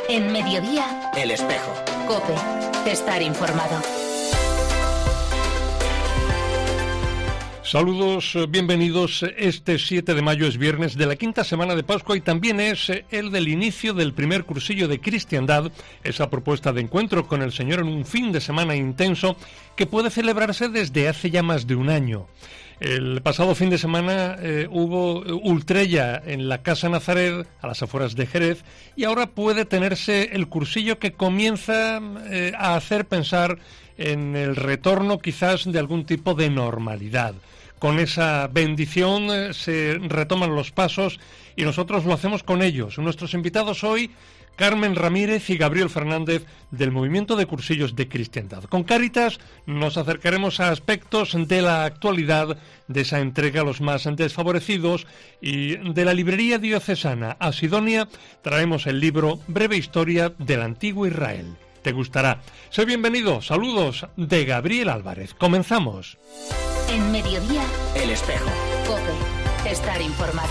En Mediodía, El Espejo. COPE. Estar informado. Saludos, bienvenidos. Este 7 de mayo es viernes de la quinta semana de Pascua y también es el del inicio del primer cursillo de cristiandad, esa propuesta de encuentro con el Señor en un fin de semana intenso que puede celebrarse desde hace ya más de un año. El pasado fin de semana hubo Ultrella en la Casa Nazaret, a las afueras de Jerez, y ahora puede tenerse el cursillo que comienza a hacer pensar en el retorno quizás de algún tipo de normalidad. Con esa bendición se retoman los pasos y nosotros lo hacemos con ellos. Nuestros invitados hoy, Carmen Ramírez y Gabriel Fernández, del Movimiento de Cursillos de Cristiandad. Con Cáritas nos acercaremos a aspectos de la actualidad, de esa entrega a los más desfavorecidos, y de la librería diocesana a Sidonia traemos el libro Breve Historia del Antiguo Israel. Te gustará. Sé bienvenido. Saludos de Gabriel Álvarez. Comenzamos. En Mediodía, El Espejo. COPE. Estar informado.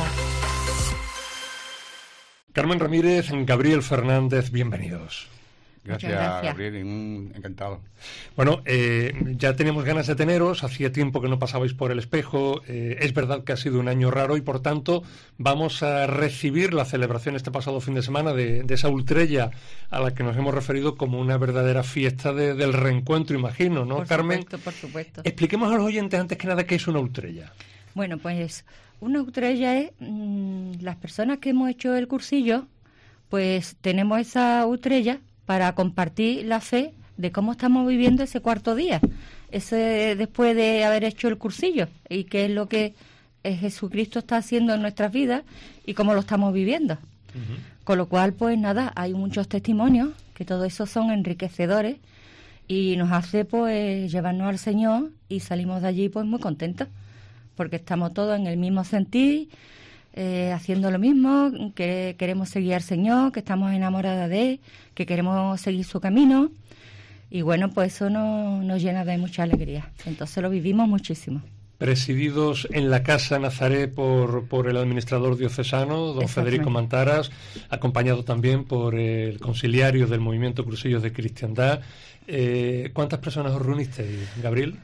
Carmen Ramírez, Gabriel Fernández, bienvenidos. Gracias, Gabriel, encantado. Bueno, ya teníamos ganas de teneros, hacía tiempo que no pasabais por El Espejo, es verdad que ha sido un año raro y por tanto vamos a recibir la celebración este pasado fin de semana de esa Ultrella a la que nos hemos referido como una verdadera fiesta del reencuentro, imagino, ¿no, Carmen? Por supuesto. Expliquemos a los oyentes antes que nada qué es una Ultrella. Bueno, pues una Ultrella es las personas que hemos hecho el cursillo, pues tenemos esa Ultrella para compartir la fe de cómo estamos viviendo ese cuarto día, ese después de haber hecho el cursillo, y qué es lo que Jesucristo está haciendo en nuestras vidas y cómo lo estamos viviendo. Uh-huh. Con lo cual, pues nada, hay muchos testimonios, que todo eso son enriquecedores, y nos hace pues llevarnos al Señor, y salimos de allí pues muy contentos, porque estamos todos en el mismo sentir, haciendo lo mismo, que queremos seguir al Señor, que estamos enamoradas de Él, que queremos seguir su camino, y bueno, pues eso nos llena de mucha alegría. Entonces lo vivimos muchísimo. Presididos en la Casa Nazaret por el administrador diocesano, don Federico Mantaras, acompañado también por el conciliario del Movimiento Cursillos de Cristiandad. ¿Cuántas personas os reunisteis, Gabriel?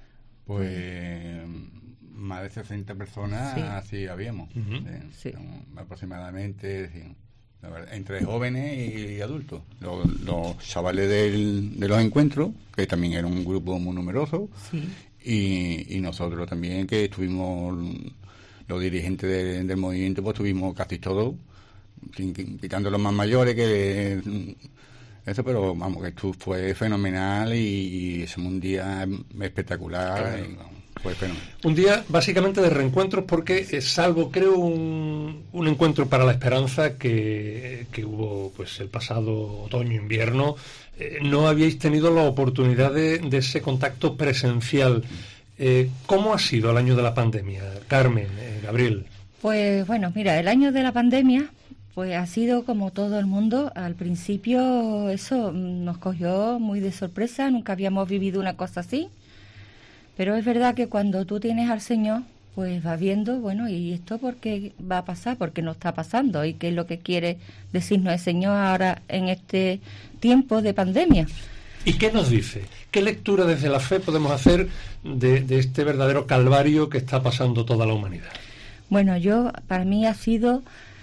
Pues más de 60 personas, sí, así habíamos. Uh-huh. Sí. Aproximadamente, sí, entre jóvenes y adultos. Los chavales de los encuentros, que también era un grupo muy numeroso, sí, y nosotros también, que estuvimos, los dirigentes del movimiento, pues estuvimos casi todos, quitando los más mayores, que eso, pero vamos, que esto fue fenomenal y es un día espectacular. Y, vamos, fue fenomenal. Un día básicamente de reencuentros, porque salvo creo un encuentro para la esperanza que hubo pues el pasado otoño-invierno, no habíais tenido la oportunidad de ese contacto presencial. ¿Cómo ha sido el año de la pandemia, Carmen, Gabriel? Pues bueno, mira, el año de la pandemia pues ha sido como todo el mundo. Al principio eso nos cogió muy de sorpresa, nunca habíamos vivido una cosa así, pero es verdad que cuando tú tienes al Señor, pues vas viendo, bueno, ¿y esto por qué va a pasar? ¿Por qué no está pasando? ¿Y qué es lo que quiere decirnos el Señor ahora en este tiempo de pandemia? ¿Y qué nos dice? ¿Qué lectura desde la fe podemos hacer de este verdadero calvario que está pasando toda la humanidad? Bueno, para mí ha sido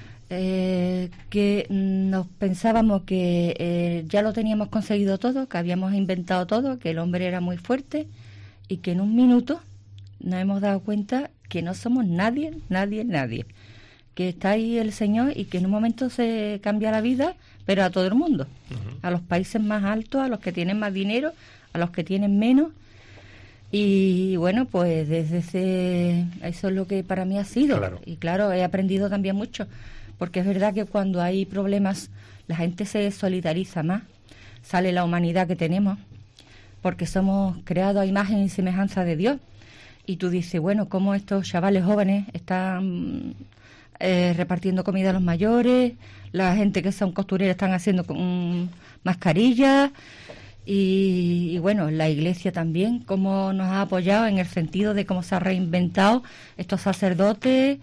que nos pensábamos que ya lo teníamos conseguido todo, que habíamos inventado todo, que el hombre era muy fuerte, y que en un minuto nos hemos dado cuenta que no somos nadie, que está ahí el Señor, y que en un momento se cambia la vida, pero a todo el mundo, uh-huh, a los países más altos, a los que tienen más dinero, a los que tienen menos. Y bueno, pues eso es lo que para mí ha sido. Claro. Y claro, he aprendido también mucho, porque es verdad que cuando hay problemas la gente se solidariza más, sale la humanidad que tenemos, porque somos creados a imagen y semejanza de Dios. Y tú dices, bueno, cómo estos chavales jóvenes están repartiendo comida a los mayores, la gente que son costureras están haciendo mascarillas, y bueno, la Iglesia también, cómo nos ha apoyado en el sentido de cómo se ha reinventado estos sacerdotes,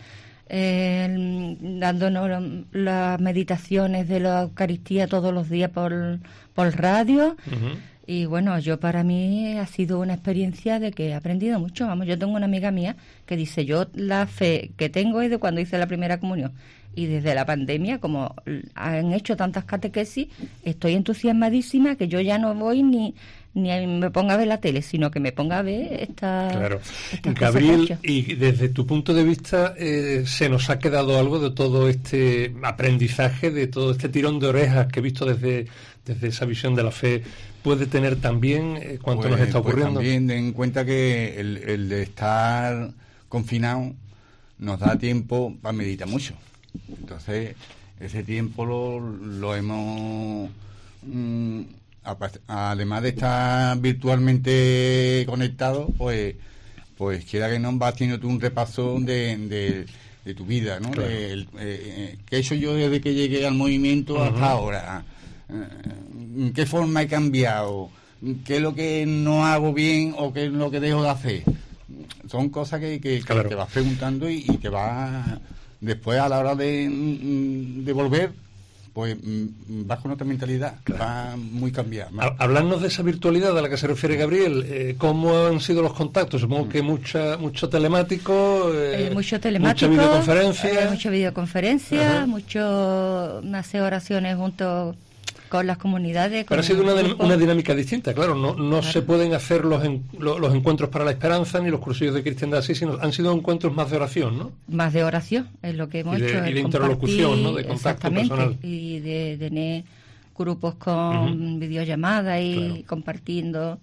dándonos las meditaciones de la Eucaristía todos los días por radio. Y bueno, para mí ha sido una experiencia de que he aprendido mucho. Vamos, yo tengo una amiga mía que dice, yo la fe que tengo es de cuando hice la primera comunión. Y desde la pandemia, como han hecho tantas catequesis, estoy entusiasmadísima que yo ya no voy ni me ponga a ver la tele, sino que me ponga a ver Claro. Gabriel, y desde tu punto de vista, ¿se nos ha quedado algo de todo este aprendizaje, de todo este tirón de orejas que he visto desde esa visión de la fe, puede tener también cuánto nos está ocurriendo? También ten en cuenta que el de estar confinado nos da tiempo para meditar mucho. Entonces, ese tiempo lo hemos... además de estar virtualmente conectados, pues quiera que no, vas haciendo tú un repaso de tu vida, ¿no? Claro. ¿Qué he hecho yo desde que llegué al movimiento hasta ahora? ¿En qué forma he cambiado? ¿Qué es lo que no hago bien o qué es lo que dejo de hacer? Son cosas que claro, te vas preguntando y te vas... Después, a la hora de volver, pues vas con otra mentalidad, claro, va muy cambiada. Hablarnos de esa virtualidad a la que se refiere Gabriel, ¿cómo han sido los contactos? Supongo que mucho telemático, mucha videoconferencia, hacer oraciones junto con las comunidades. Pero ha sido una dinámica distinta, claro. No se pueden hacer los encuentros para la esperanza ni los cursillos de cristiandad así, sino han sido encuentros más de oración, ¿no? Más de oración, es lo que hemos hecho. Y de interlocución, ¿no? De contacto personal. Y de tener grupos con videollamadas y claro, compartiendo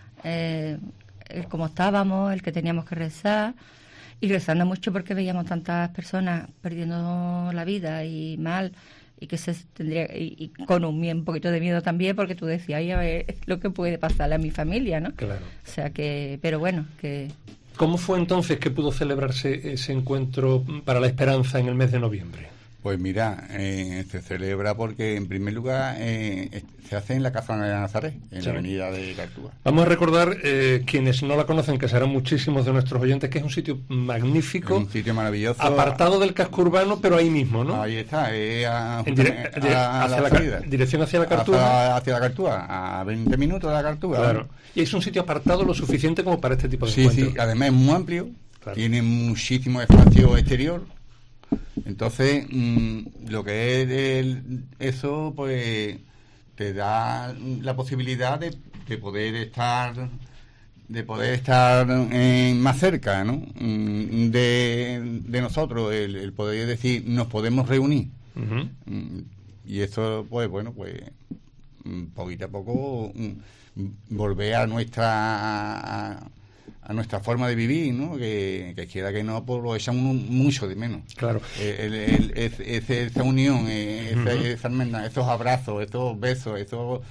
cómo estábamos, el que teníamos que rezar. Y rezando mucho porque veíamos tantas personas perdiendo la vida y mal, y que se tendría, y con un poquito de miedo también, porque tú decías, ay, a ver lo que puede pasarle a mi familia, ¿no? Claro. O sea que, pero bueno, que... ¿Cómo fue entonces que pudo celebrarse ese encuentro para la esperanza en el mes de noviembre? Pues mira, se celebra porque en primer lugar se hace en la Casa de Nazaret, en la avenida de Cartúa. Vamos a recordar, quienes no la conocen, que serán muchísimos de nuestros oyentes, que es un sitio magnífico, un sitio maravilloso, apartado del casco urbano, pero ahí mismo, ¿no? Ahí está, dirección hacia la Cartúa. Hacia la Cartúa, a 20 minutos de la Cartúa. Claro. Y es un sitio apartado lo suficiente como para este tipo de encuentros. Sí, además es muy amplio, claro, tiene muchísimo espacio exterior. Entonces, lo que es eso, pues te da la posibilidad de poder estar más cerca, ¿no? De nosotros, el poder decir, nos podemos reunir. Y eso, pues bueno, pues poquito a poco volver a nuestra forma de vivir, ¿no? Que quiera que no, pues lo echamos mucho de menos. Claro. Esa unión, esa hermandad, esos abrazos, esos besos,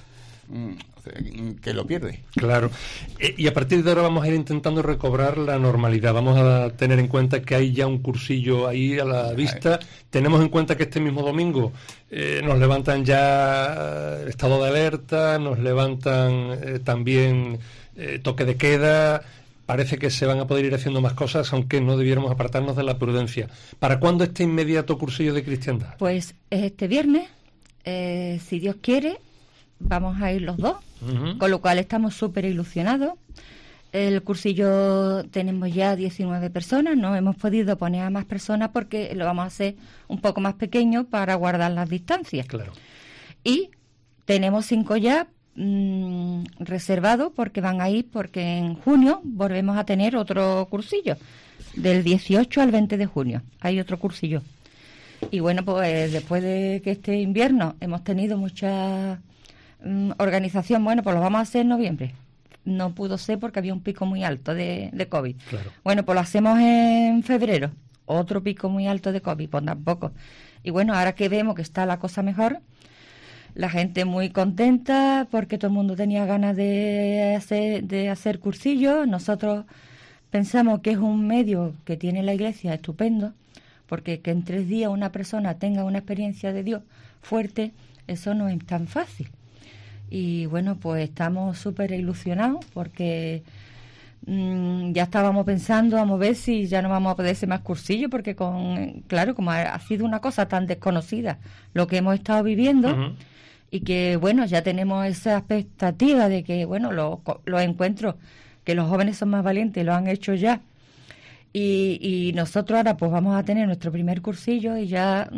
que lo pierde. Claro. Y a partir de ahora vamos a ir intentando recobrar la normalidad. Vamos a tener en cuenta que hay ya un cursillo ahí a la vista. Tenemos en cuenta que este mismo domingo nos levantan ya estado de alerta, nos levantan también toque de queda. Parece que se van a poder ir haciendo más cosas, aunque no debiéramos apartarnos de la prudencia. ¿Para cuándo este inmediato cursillo de cristiandad? Pues es este viernes, si Dios quiere, vamos a ir los dos, con lo cual estamos súper ilusionados. El cursillo tenemos ya 19 personas, no hemos podido poner a más personas porque lo vamos a hacer un poco más pequeño para guardar las distancias. Claro. Y tenemos 5 ya reservado porque van a ir, porque en junio volvemos a tener otro cursillo, del 18 al 20 de junio hay otro cursillo. Y bueno, pues después de que este invierno hemos tenido mucha organización, bueno, pues lo vamos a hacer en noviembre. No pudo ser porque había un pico muy alto de COVID. Claro. Bueno, pues lo hacemos en febrero, otro pico muy alto de COVID, pues tampoco. Y bueno, ahora que vemos que está la cosa mejor, la gente muy contenta porque todo el mundo tenía ganas de hacer cursillos. Nosotros pensamos que es un medio que tiene la Iglesia estupendo, porque que en 3 días una persona tenga una experiencia de Dios fuerte, eso no es tan fácil. Y bueno, pues estamos súper ilusionados porque ya estábamos pensando, vamos a ver si ya no vamos a poder hacer más cursillos, porque claro, como ha sido una cosa tan desconocida lo que hemos estado viviendo, uh-huh. Y que bueno, ya tenemos esa expectativa de que bueno, los encuentros, que los jóvenes son más valientes, lo han hecho ya, y nosotros ahora pues vamos a tener nuestro primer cursillo y ya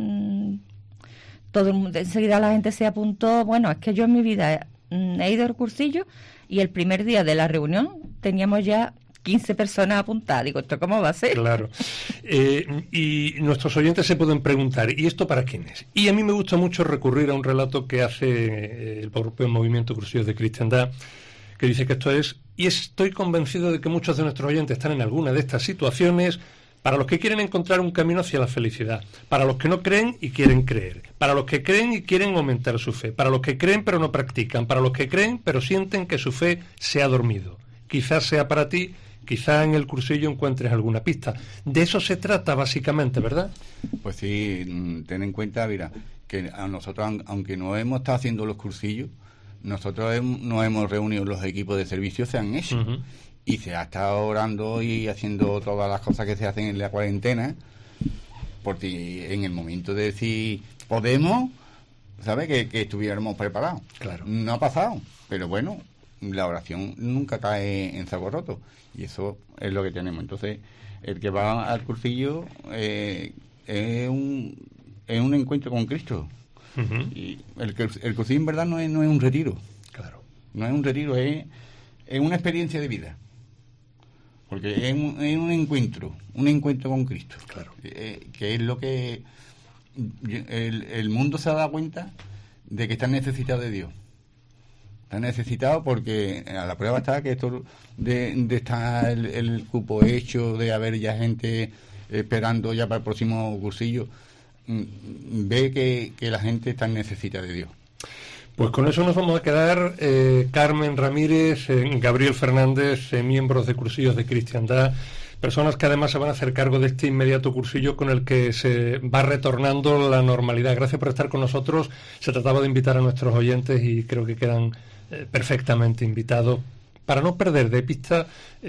todo el mundo, enseguida la gente se apuntó. Bueno, es que yo en mi vida he ido al cursillo y el primer día de la reunión teníamos ya 15 personas apuntadas. Digo, ¿esto cómo va a ser? Claro. Y nuestros oyentes se pueden preguntar, ¿y esto para quién es? Y a mí me gusta mucho recurrir a un relato que hace el propio Movimiento Cursillos de Cristiandad, que dice que esto es, y estoy convencido de que muchos de nuestros oyentes están en alguna de estas situaciones, para los que quieren encontrar un camino hacia la felicidad, para los que no creen y quieren creer, para los que creen y quieren aumentar su fe, para los que creen pero no practican, para los que creen pero sienten que su fe se ha dormido. Quizás sea para ti, quizás en el cursillo encuentres alguna pista. De eso se trata básicamente, ¿verdad? Pues sí, ten en cuenta, mira, que a nosotros, aunque no hemos estado haciendo los cursillos, nosotros nos hemos reunido, los equipos de servicio se han hecho. Uh-huh. Y se ha estado orando y haciendo todas las cosas que se hacen en la cuarentena, porque en el momento de decir podemos, ¿sabes? Que estuviéramos preparados. Claro. No ha pasado, pero bueno, la oración nunca cae en saco roto, y eso es lo que tenemos. Entonces, el que va al cursillo es un encuentro con Cristo. Uh-huh. Y el cursillo en verdad no es un retiro. Claro. No es un retiro, es una experiencia de vida. Porque es un encuentro con Cristo. Claro. Que es lo que el mundo se ha dado cuenta de que está necesitado de Dios. Está necesitado porque a la prueba está que esto de estar el cupo hecho, de haber ya gente esperando ya para el próximo cursillo, ve que la gente está necesitada de Dios. Pues con eso nos vamos a quedar. Carmen Ramírez, Gabriel Fernández, miembros de Cursillos de Cristiandad, personas que además se van a hacer cargo de este inmediato cursillo con el que se va retornando la normalidad. Gracias por estar con nosotros. Se trataba de invitar a nuestros oyentes y creo que quedan perfectamente invitados para no perder de vista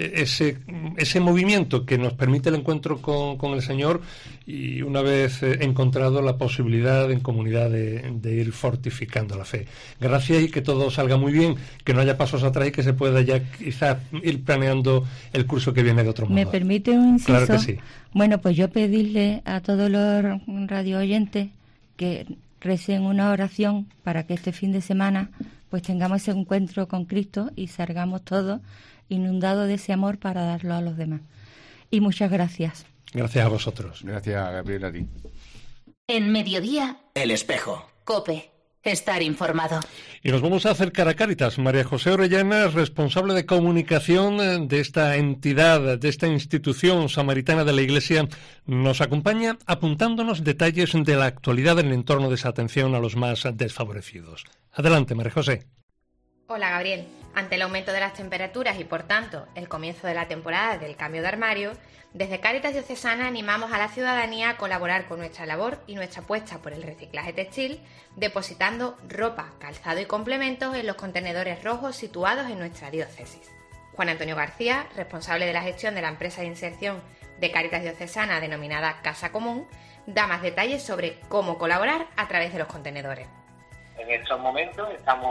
ese movimiento que nos permite el encuentro con el Señor, y una vez encontrado la posibilidad en comunidad de ir fortificando la fe. Gracias, y que todo salga muy bien, que no haya pasos atrás y que se pueda ya quizás ir planeando el curso que viene de otro modo. ¿Me permite un inciso? Claro que sí. Bueno, pues yo pedirle a todos los radio oyentes que recen una oración para que este fin de semana pues tengamos ese encuentro con Cristo y salgamos todos inundados de ese amor para darlo a los demás. Y muchas gracias. Gracias a vosotros. Gracias, Gabriel, a ti. En Mediodía, El Espejo. COPE. Estar informado. Y nos vamos a acercar a Cáritas. María José Orellana, responsable de comunicación de esta entidad, de esta institución samaritana de la Iglesia, nos acompaña apuntándonos detalles de la actualidad en el entorno de esa atención a los más desfavorecidos. Adelante, María José. Hola, Gabriel. Ante el aumento de las temperaturas y, por tanto, el comienzo de la temporada del cambio de armario, desde Cáritas Diocesana animamos a la ciudadanía a colaborar con nuestra labor y nuestra apuesta por el reciclaje textil, depositando ropa, calzado y complementos en los contenedores rojos situados en nuestra diócesis. Juan Antonio García, responsable de la gestión de la empresa de inserción de Cáritas Diocesana denominada Casa Común, da más detalles sobre cómo colaborar a través de los contenedores. En estos momentos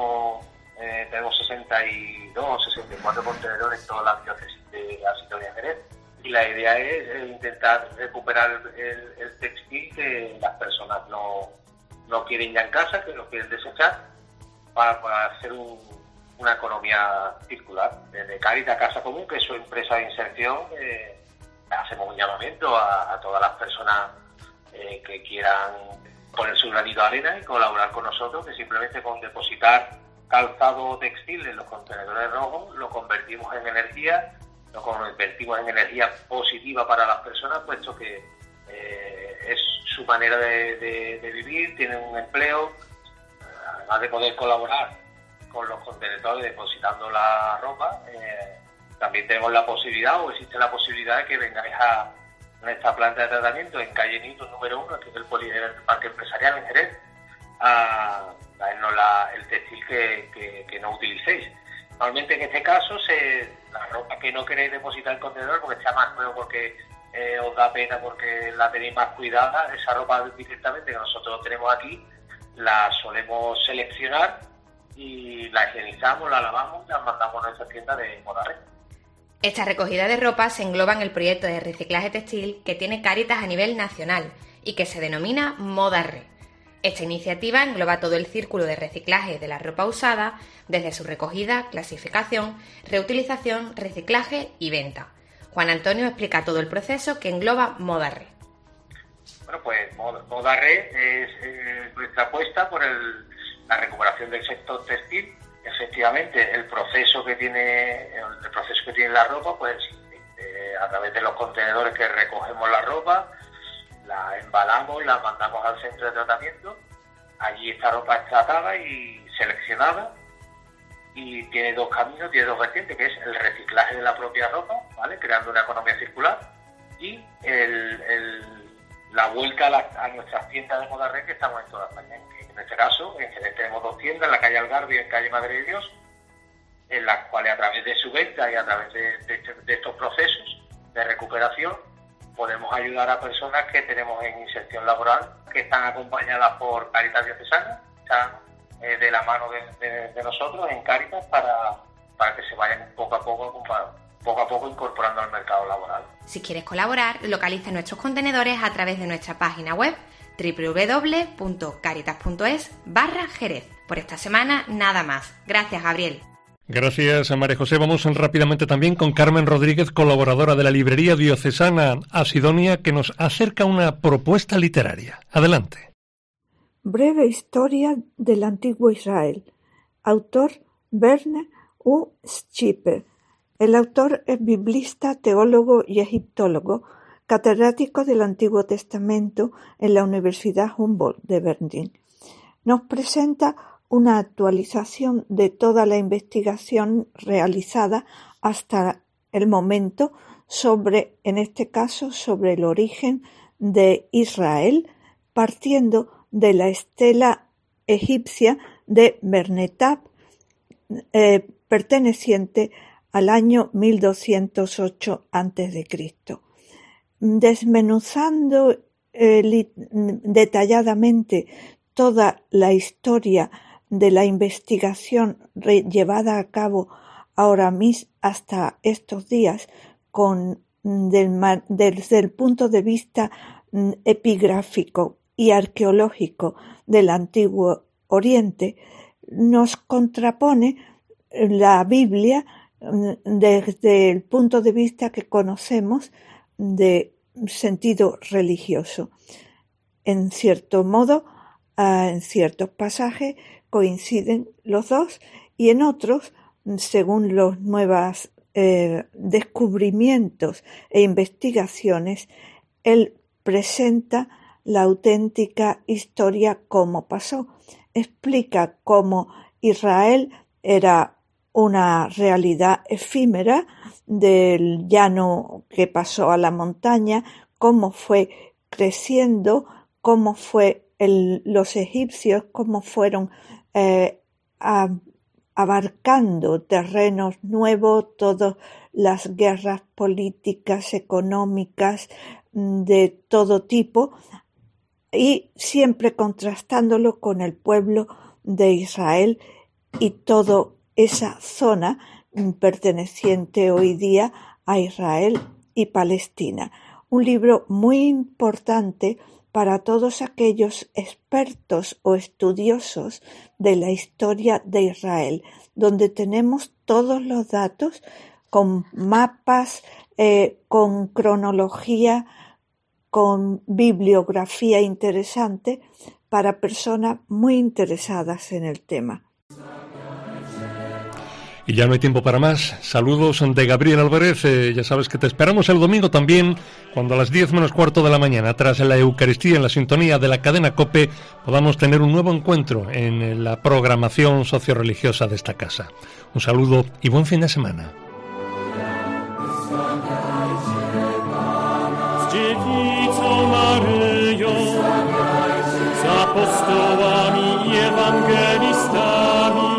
tenemos 62 o 64 contenedores en toda la diócesis de la Sintonía de Jerez, y la idea es intentar recuperar el textil que las personas no quieren ya en casa, que lo quieren desechar, para hacer una economía circular. Desde Cáritas Casa Común, que es su empresa de inserción, hacemos un llamamiento a todas las personas que quieran poner su granito de arena y colaborar con nosotros, que simplemente con depositar calzado textil en los contenedores rojos lo convertimos en energía, lo convertimos en energía positiva para las personas, puesto que es su manera de vivir, tienen un empleo, además de poder colaborar con los contenedores depositando la ropa, también tenemos la posibilidad, o existe la posibilidad, de que vengáis a esta planta de tratamiento en calle Nito número 1, que es el Parque Empresarial en Jerez, a traernos el textil que no utilicéis, Normalmente en este caso, la ropa que no queréis depositar en el contenedor porque está más feo, porque os da pena, porque la tenéis más cuidada, esa ropa directamente que nosotros tenemos aquí, la solemos seleccionar y la higienizamos, la lavamos y la mandamos a nuestra tienda de Moda Red. Esta recogida de ropa se engloba en el proyecto de reciclaje textil que tiene Cáritas a nivel nacional y que se denomina Moda Red. Esta iniciativa engloba todo el círculo de reciclaje de la ropa usada, desde su recogida, clasificación, reutilización, reciclaje y venta. Juan Antonio explica todo el proceso que engloba Moda Red. Bueno, pues Moda Red es nuestra apuesta por la recuperación del sector textil. Efectivamente, el proceso que tiene la ropa, pues a través de los contenedores que recogemos la ropa, la embalamos y la mandamos al centro de tratamiento. Allí esta ropa es tratada y seleccionada y tiene dos caminos, tiene dos vertientes, que es el reciclaje de la propia ropa, ¿vale?, creando una economía circular, y la vuelta a nuestras tiendas de Moda Red, que estamos en toda España. En este caso, en Jerez tenemos dos tiendas, en la calle Algarve y en calle Madre de Dios, en las cuales a través de su venta y a través de estos procesos de recuperación podemos ayudar a personas que tenemos en inserción laboral, que están acompañadas por Cáritas Diocesana, están de la mano de nosotros en Cáritas para que se vayan poco a poco incorporando al mercado laboral. Si quieres colaborar, localiza nuestros contenedores a través de nuestra página web www.caritas.es/Jerez. Por esta semana, nada más. Gracias, Gabriel. Gracias a María José. Vamos rápidamente también con Carmen Rodríguez, colaboradora de la librería diocesana Asidonia, que nos acerca una propuesta literaria. Adelante. Breve historia del antiguo Israel. Autor Verne U. Schipper. El autor es biblista, teólogo y egiptólogo, catedrático del Antiguo Testamento en la Universidad Humboldt de Berlín. Nos presenta una actualización de toda la investigación realizada hasta el momento en este caso, sobre el origen de Israel, partiendo de la estela egipcia de Bernettab, perteneciente al año 1208 a.C. Desmenuzando detalladamente toda la historia de la investigación llevada a cabo ahora mismo hasta estos días desde el punto de vista epigráfico y arqueológico del Antiguo Oriente, nos contrapone la Biblia desde el punto de vista que conocemos de sentido religioso. En cierto modo, en ciertos pasajes coinciden los dos, y en otros, según los nuevos descubrimientos e investigaciones, él presenta la auténtica historia como pasó. Explica cómo Israel era una realidad efímera del llano que pasó a la montaña, cómo fue creciendo, cómo fue los egipcios, cómo fueron abarcando terrenos nuevos, todas las guerras políticas, económicas, de todo tipo, y siempre contrastándolo con el pueblo de Israel y toda esa zona perteneciente hoy día a Israel y Palestina. Un libro muy importante para todos aquellos expertos o estudiosos de la historia de Israel, donde tenemos todos los datos con mapas, con cronología, con bibliografía interesante para personas muy interesadas en el tema. Y ya no hay tiempo para más. Saludos de Gabriel Álvarez. Ya sabes que te esperamos el domingo también, cuando a las 10 menos cuarto de la mañana, tras la Eucaristía en la sintonía de la cadena COPE, podamos tener un nuevo encuentro en la programación socioreligiosa de esta casa. Un saludo y buen fin de semana. Z apostołami i ewangelistami